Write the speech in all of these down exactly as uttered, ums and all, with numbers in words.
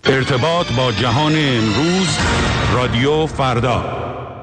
ارتباط با جهان امروز، رادیو فردا.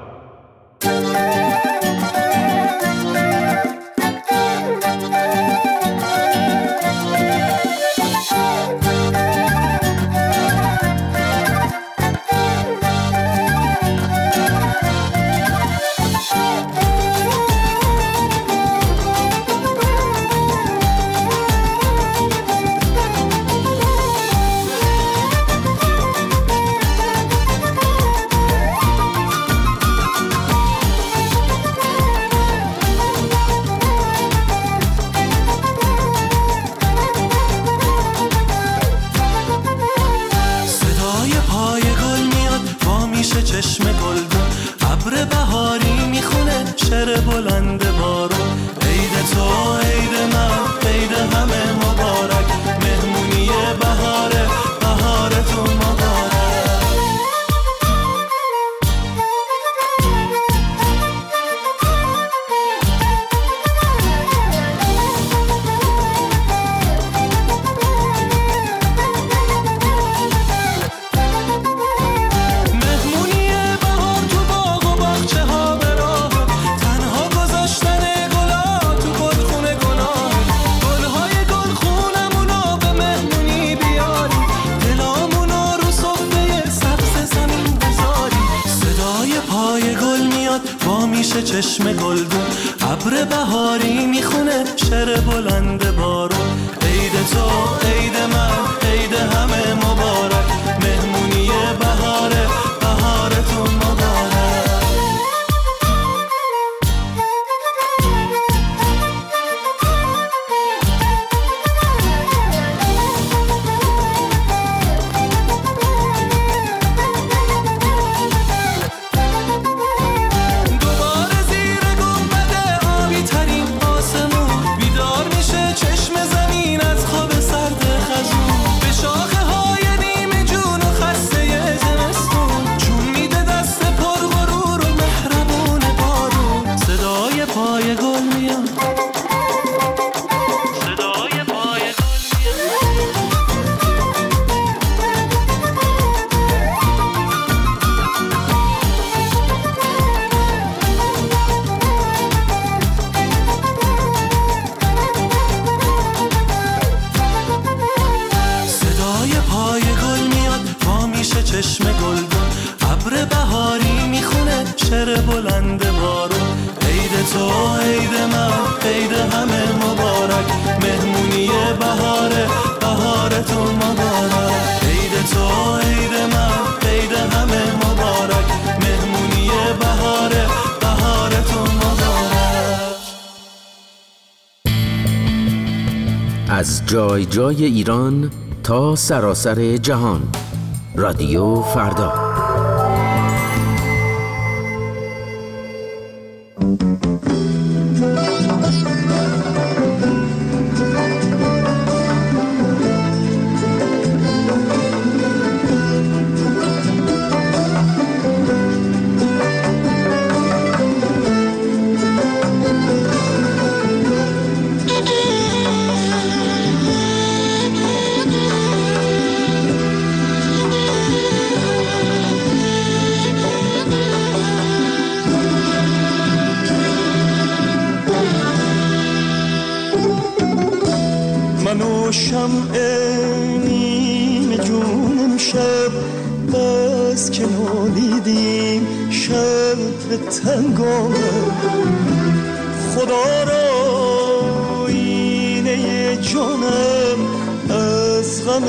چشم گلدون ابر بهاری میخونه شعر بلند بارون. عید تو عید من عید همه مبارک، مهمونی بهاره بهارتون مبارک. چشم گلدون ابر بهاری میخونه شعر بلند بارون. عید تو عید من عید همه مبارک، مهمونی بهاره بهارتون مبارک. عید تو عید من عید همه مبارک، مهمونی بهاره بهارتون مبارک. از جای جای ایران تا سراسر جهان، رادیو فردا. شمع نیم جونم شب بس که نالیدیم شب به تنگامه. خدا را اینه جانم از غم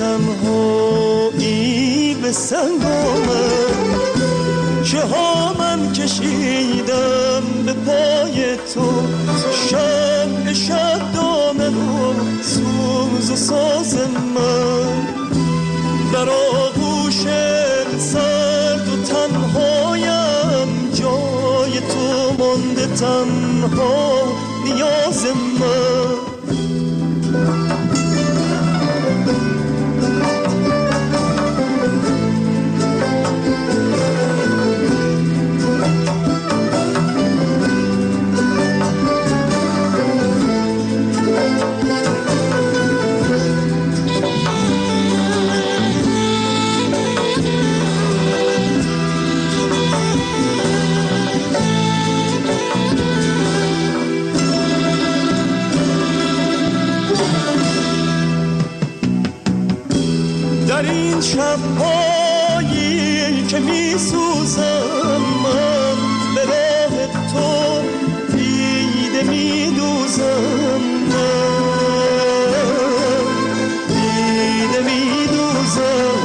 تنهایی به سنگامه. چه ها من کشیدم به پای تو، شمع شب دامه رو سوز و ساز من. در آغوش سرد و تنهایم جای تو مانده تنها نیاز من. در این شب‌هایی که می‌سوزم من به راه تو دیده می‌دوزم من دیده می‌دوزم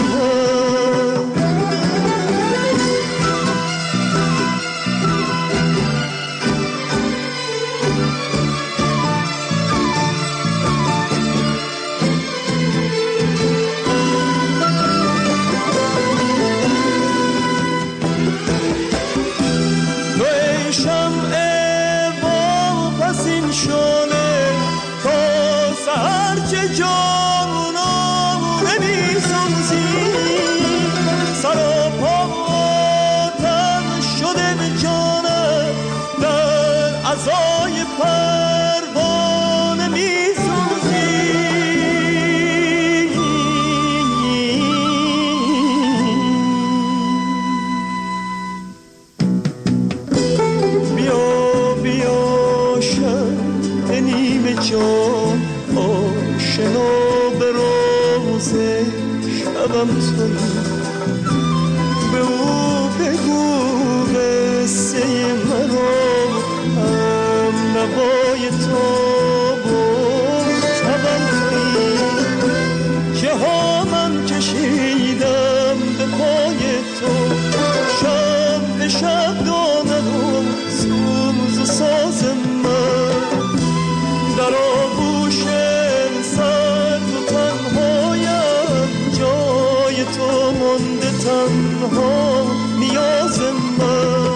شبم توی به او بگو قصه مرا هم نوای تو بود شبم توی که ها من کشیدم به پای تو شب به شب دامن و سوز و ساز من در آغوش سرد و تنهایم جای تو مانده تنها نیاز من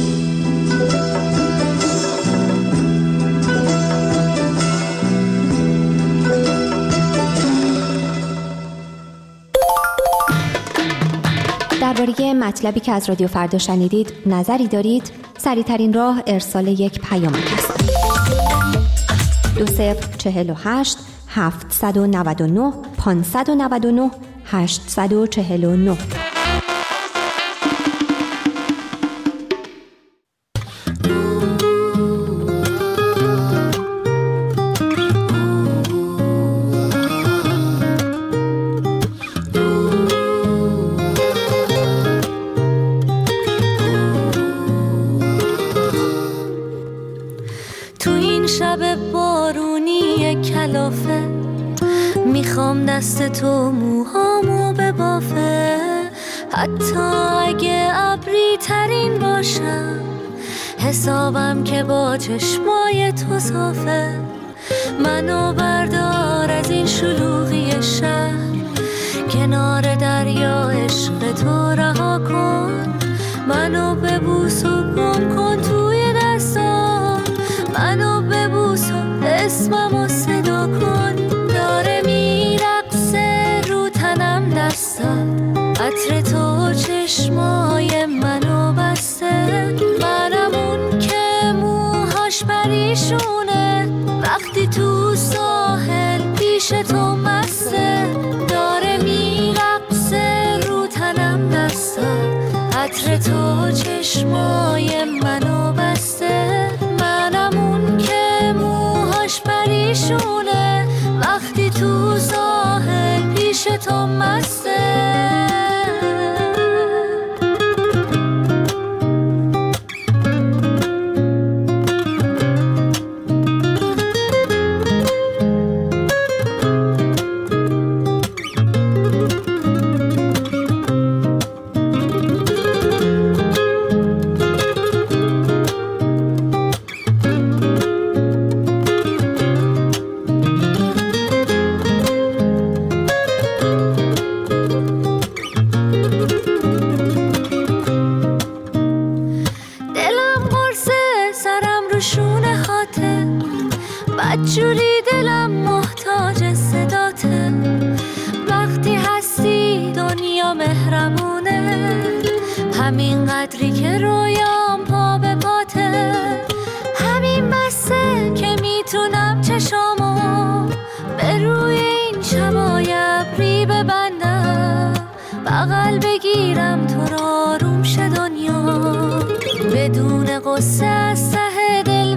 درباره مطلبی که از رادیو فردا شنیدید نظری دارید؟ سریع‌ترین راه ارسال یک پیام است. دو صفر چهل و هشت هفتصد و نود و نه پانصد و نود و نه هشتصد و چهل و نه. میخوام دست تو موهامو ببافه، حتی اگه ابری ترین باشم، حسابم که با چشمای تو صافه. منو بردار از این شلوغی شهر، کنار دریا عشق تو رها کن. منو ببوس و گم کن توی دستام، منو ببوس و اسممو صدا کن. داره میرقصه رو تنم دستم، عطر تو چشمای منو بسته. منم اون که موهاش پریشونه، وقتی تو ساحل پیش تو مسته. داره میرقصه رو تنم دستم، عطر تو چشمای منو بسته. منم اون که موهاش پریشونه، وقتی تو ساحل پیش تو مسته. بدجوری دلم محتاج صداته، وقتی هستی دنیا مهربونه. همین قدری که رویام پا به پاته، همین بسه که میتونم چشامو به روی این شبای ابری ببندم. بغل بگیرم تو را آروم شه دنیا، بدون قصه از ته دل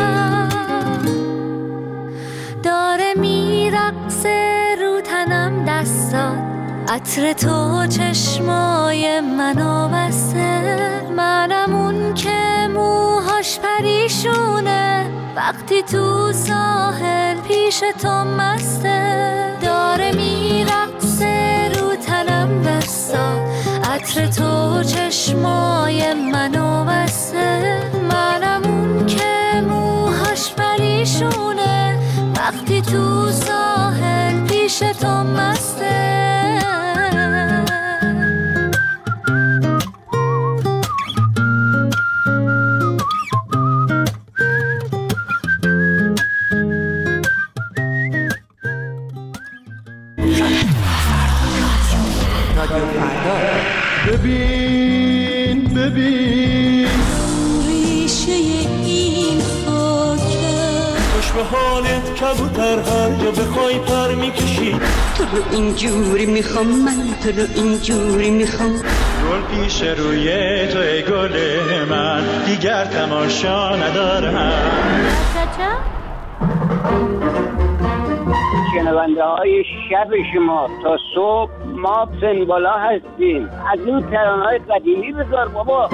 بخندم. داره میرقصه رو تنم دستات، عطر تو چشمای منو بسته، منم اون که موهاش پریشونه، وقتی تو ساحل پیش تو مسته، داره میرقصه رو تنم دستات، عطر تو چشمای منو بسته، منم اون که موهاش پریشونه، وقتی تو ساحل پیش تو مسته. ببین ببین ریشه این خاکه، خوش به حالت کبوتر هر جا بخوای پر میکشی، تو رو اینجوری میخوام، من تو رو اینجوری میخوام، گل پیش روی تو ای گل من، دیگر تماشا ندارم. شنونده های شب شما تا صبح ما سنبالا هستیم، از این ترانه های قدیمی بذار بابا.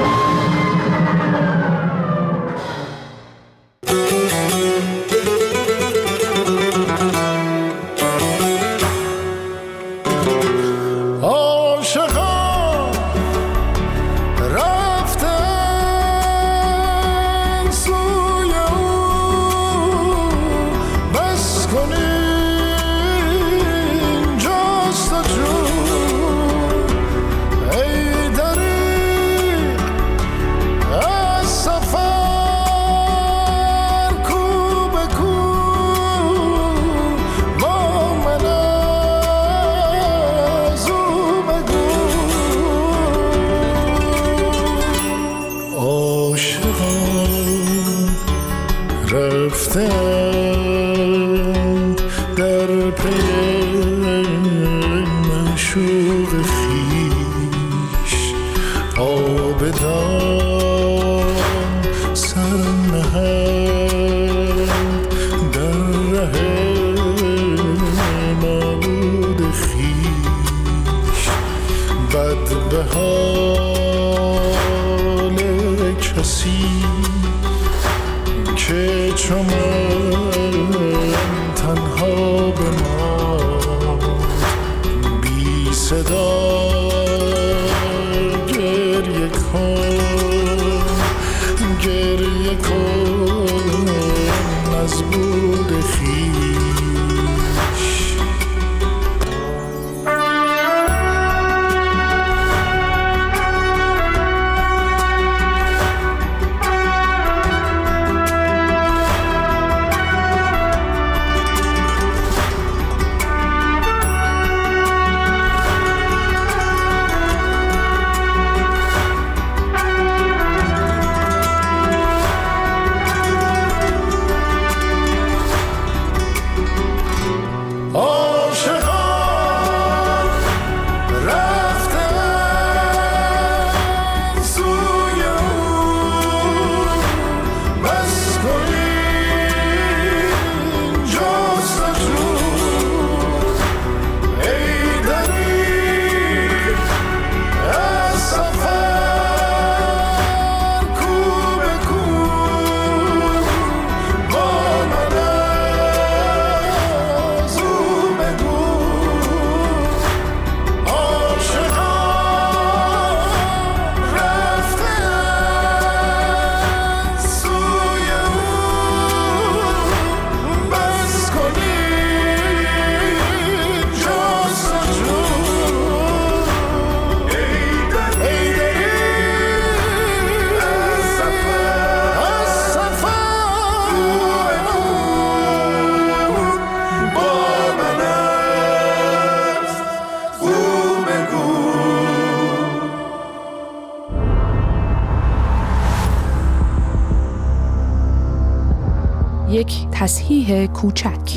یک تصحیح کوچک.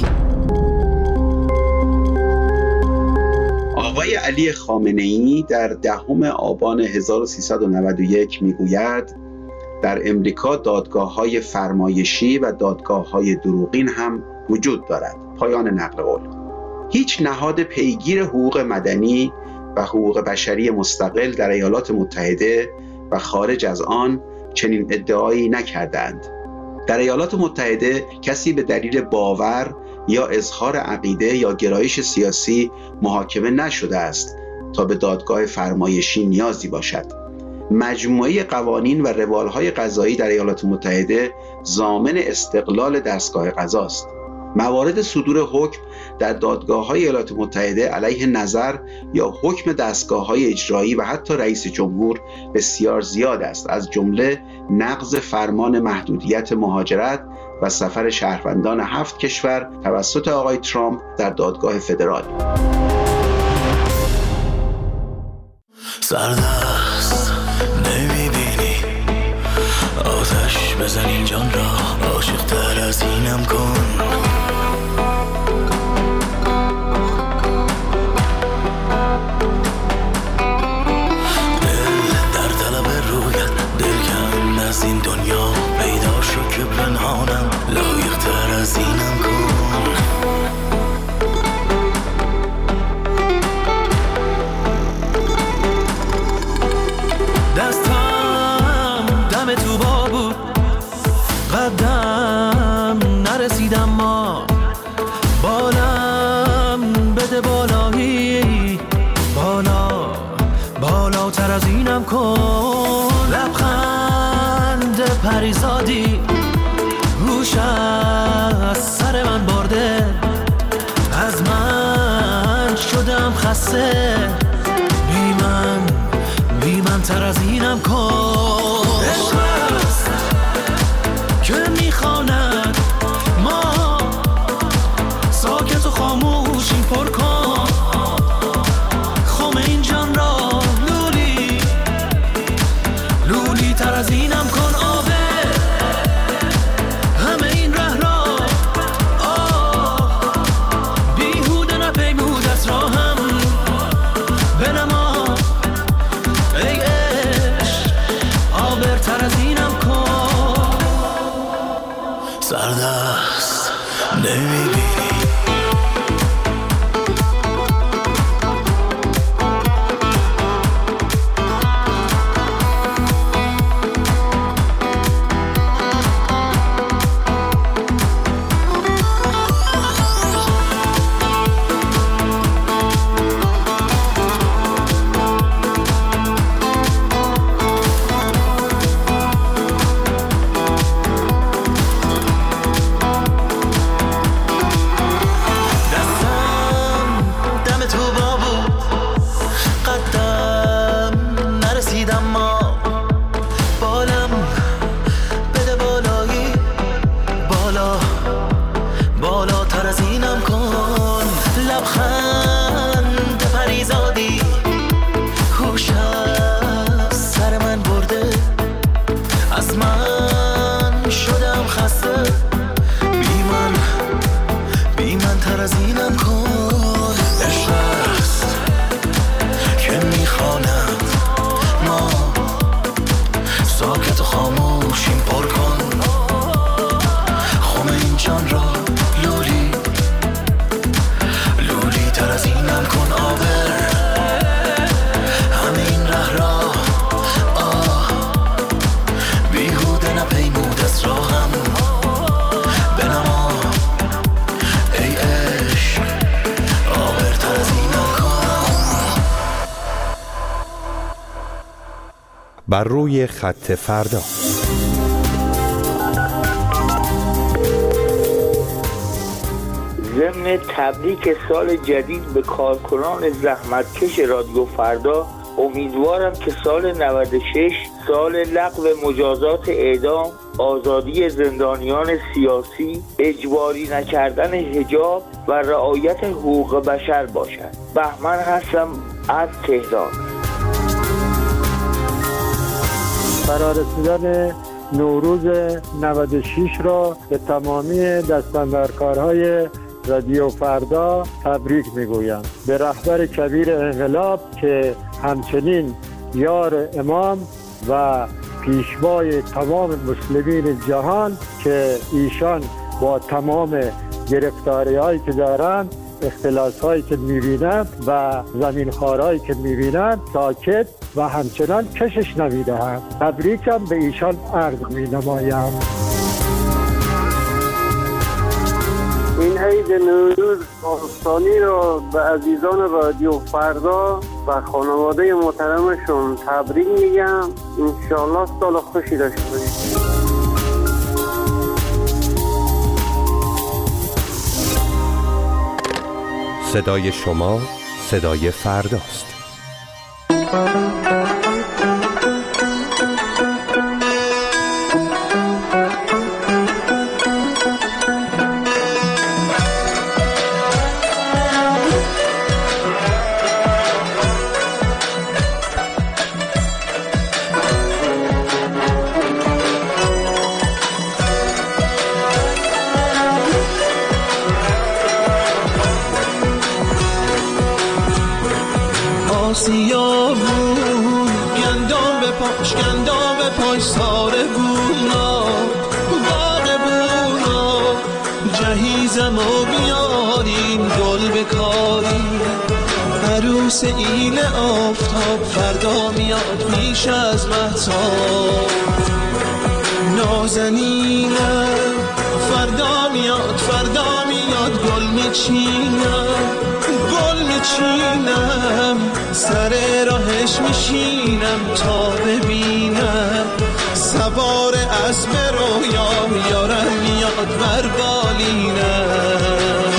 آقای علی خامنه‌ای در دهم آبان هزار و سیصد و نود و یک میگوید در امریکا دادگاه‌های فرمایشی و دادگاه‌های دروغین هم وجود دارد. پایان نقل قول. هیچ نهاد پیگیر حقوق مدنی و حقوق بشری مستقل در ایالات متحده و خارج از آن چنین ادعایی نکردند. در ایالات متحده کسی به دلیل باور یا اظهار عقیده یا گرایش سیاسی محاکمه نشده است تا به دادگاه فرمایشی نیازی باشد. مجموعه قوانین و روالهای قضایی در ایالات متحده ضامن استقلال دستگاه قضا است. موارد صدور حکم در دادگاه‌های ایالات متحده علیه نظر یا حکم دستگاه‌های اجرایی و حتی رئیس جمهور بسیار زیاد است، از جمله نقض فرمان محدودیت مهاجرت و سفر شهروندان هفت کشور توسط آقای ترامپ در دادگاه فدرال. سردست نمیبینی آتش بزن این جان را، عاشق تر از اینم کن. دل در طلب رویت، دل کن از این دنیا پیدا شو که پنهانم، لایق تر از اینم کن. دستم دم تو با بود، قدم نرسیدم، ما بالم بده بالایی، بالا بالاتر از اینم کن. لبخند پریزادی گوش از سر من برده، از من شدم خسته، بی من بی من تر از اینم کن. عشق است که میخواند ما ساکت و خاموشیم، پر کن خم این جان را، لولی لولی تر از اینم کن. آبه همه این ره را، آه بیهوده نپیمود از راهم، بنما ای عشق آبرتر از اینم کن. سردست نمیبینی بر روی خط فردا. ضمن تبریک سال جدید به کارکنان زحمتکش رادیو فردا، امیدوارم که سال نود و شش سال لغو مجازات اعدام، آزادی زندانیان سیاسی، اجباری نکردن حجاب و رعایت حقوق بشر باشد. بهمن هستم از تهران. فرارسیدن نوروز نود و شش را به تمامی دستاندرکارهای رادیو فردا تبریک میگویم. به رهبر کبیر انقلاب که همچنین یار امام و پیشوای تمام مسلمین جهان که ایشان با تمام گرفتاری هایی که دارند اختلاس هایی که میبینند و زمین خارهایی که میبینند ساکت و همچنان کشش نمیدهند. تبریکم به ایشان عرض مینمایم. این عید نوروز آستانی را به عزیزان رادیو فردا و خانواده محترمشون تبریک میگم. انشالله سال خوشی داشته باشید. صدای شما صدای فرداست. سیاهون گندام به پاش گندام به پاش ساره بونا باغ بونا جهیزم و بیارین گل بکارین عروس ایل آفتاب فردا میاد پیش از مهتاب نازنینم فردا میاد فردا میاد گل میچینم گل میچینم سر راهش میشینم تا ببینم سوار اسب رویام یارم میاد بر بالینم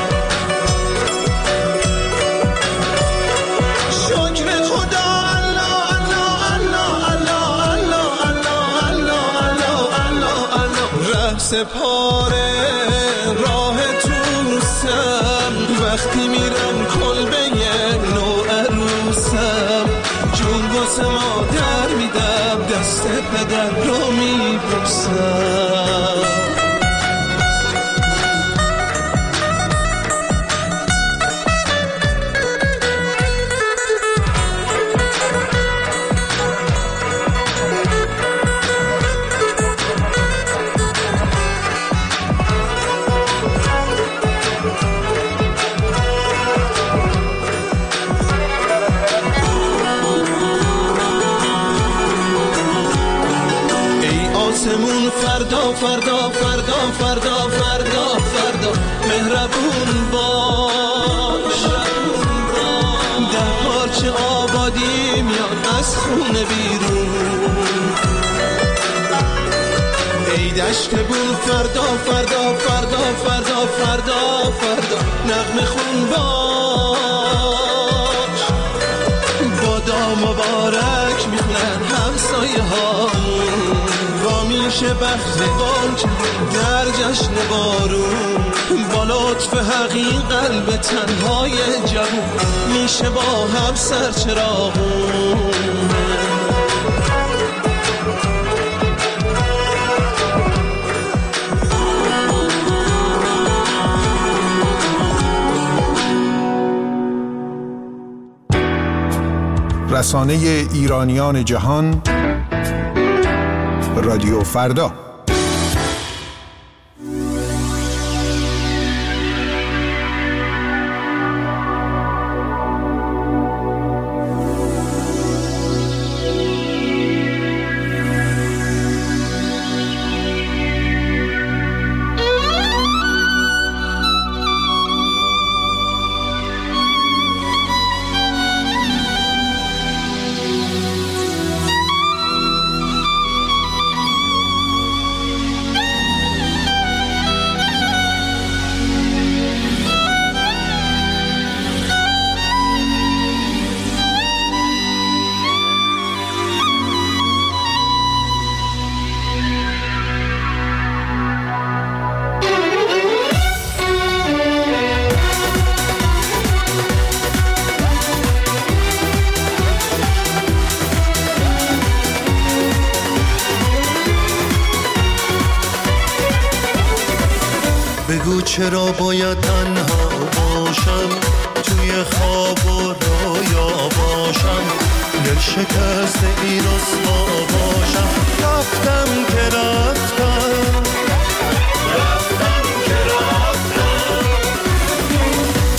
شکر خدا الله الله الله الله الله الله الله الله الله ره سپاره راه توسم وقتی میرم کلبه نو عروسم جون واسه مادر میدم دست پدر رو میبوسم فردا فردا فردا فردا فردا فردا مهربون باش ده پارچه آبادی میاد از خونه بیرون ای دشت بون فردا فردا فردا فردا فردا فردا نغمه خون باش بادا مبارک میخونن همسایه هامون با میشه بخت بانک در جشن بارون با لطف حقیق قلب تنهای جوون میشه با هم سرچراغون رسانه ایرانیان جهان رادیو فردا. بگو چرا باید تنها باشم توی خواب و رویا باشم دل شکست این رسوا باشم رفتم که رفتم رفتم که رفتم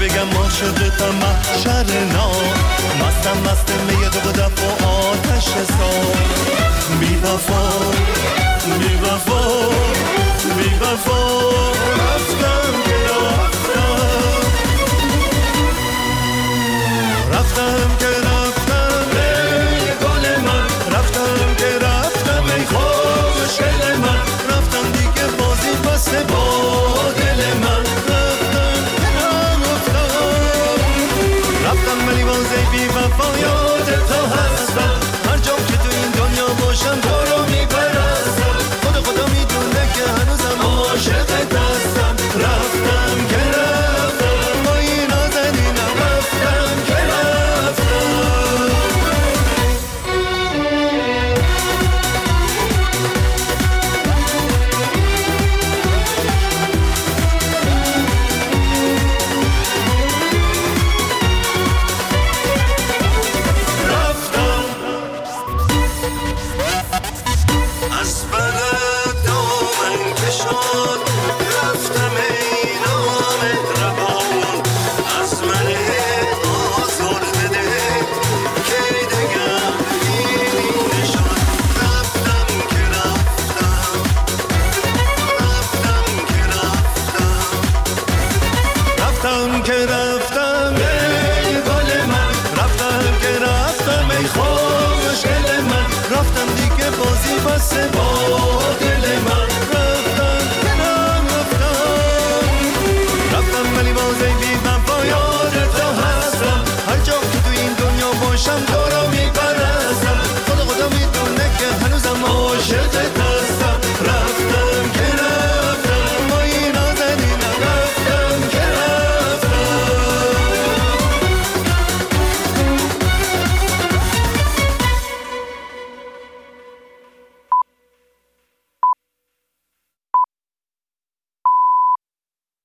بگم عاشقتم محشر نار، مستم مست میاد و دف و آتش سار. بی وفا بی وفا بی وفا رفتم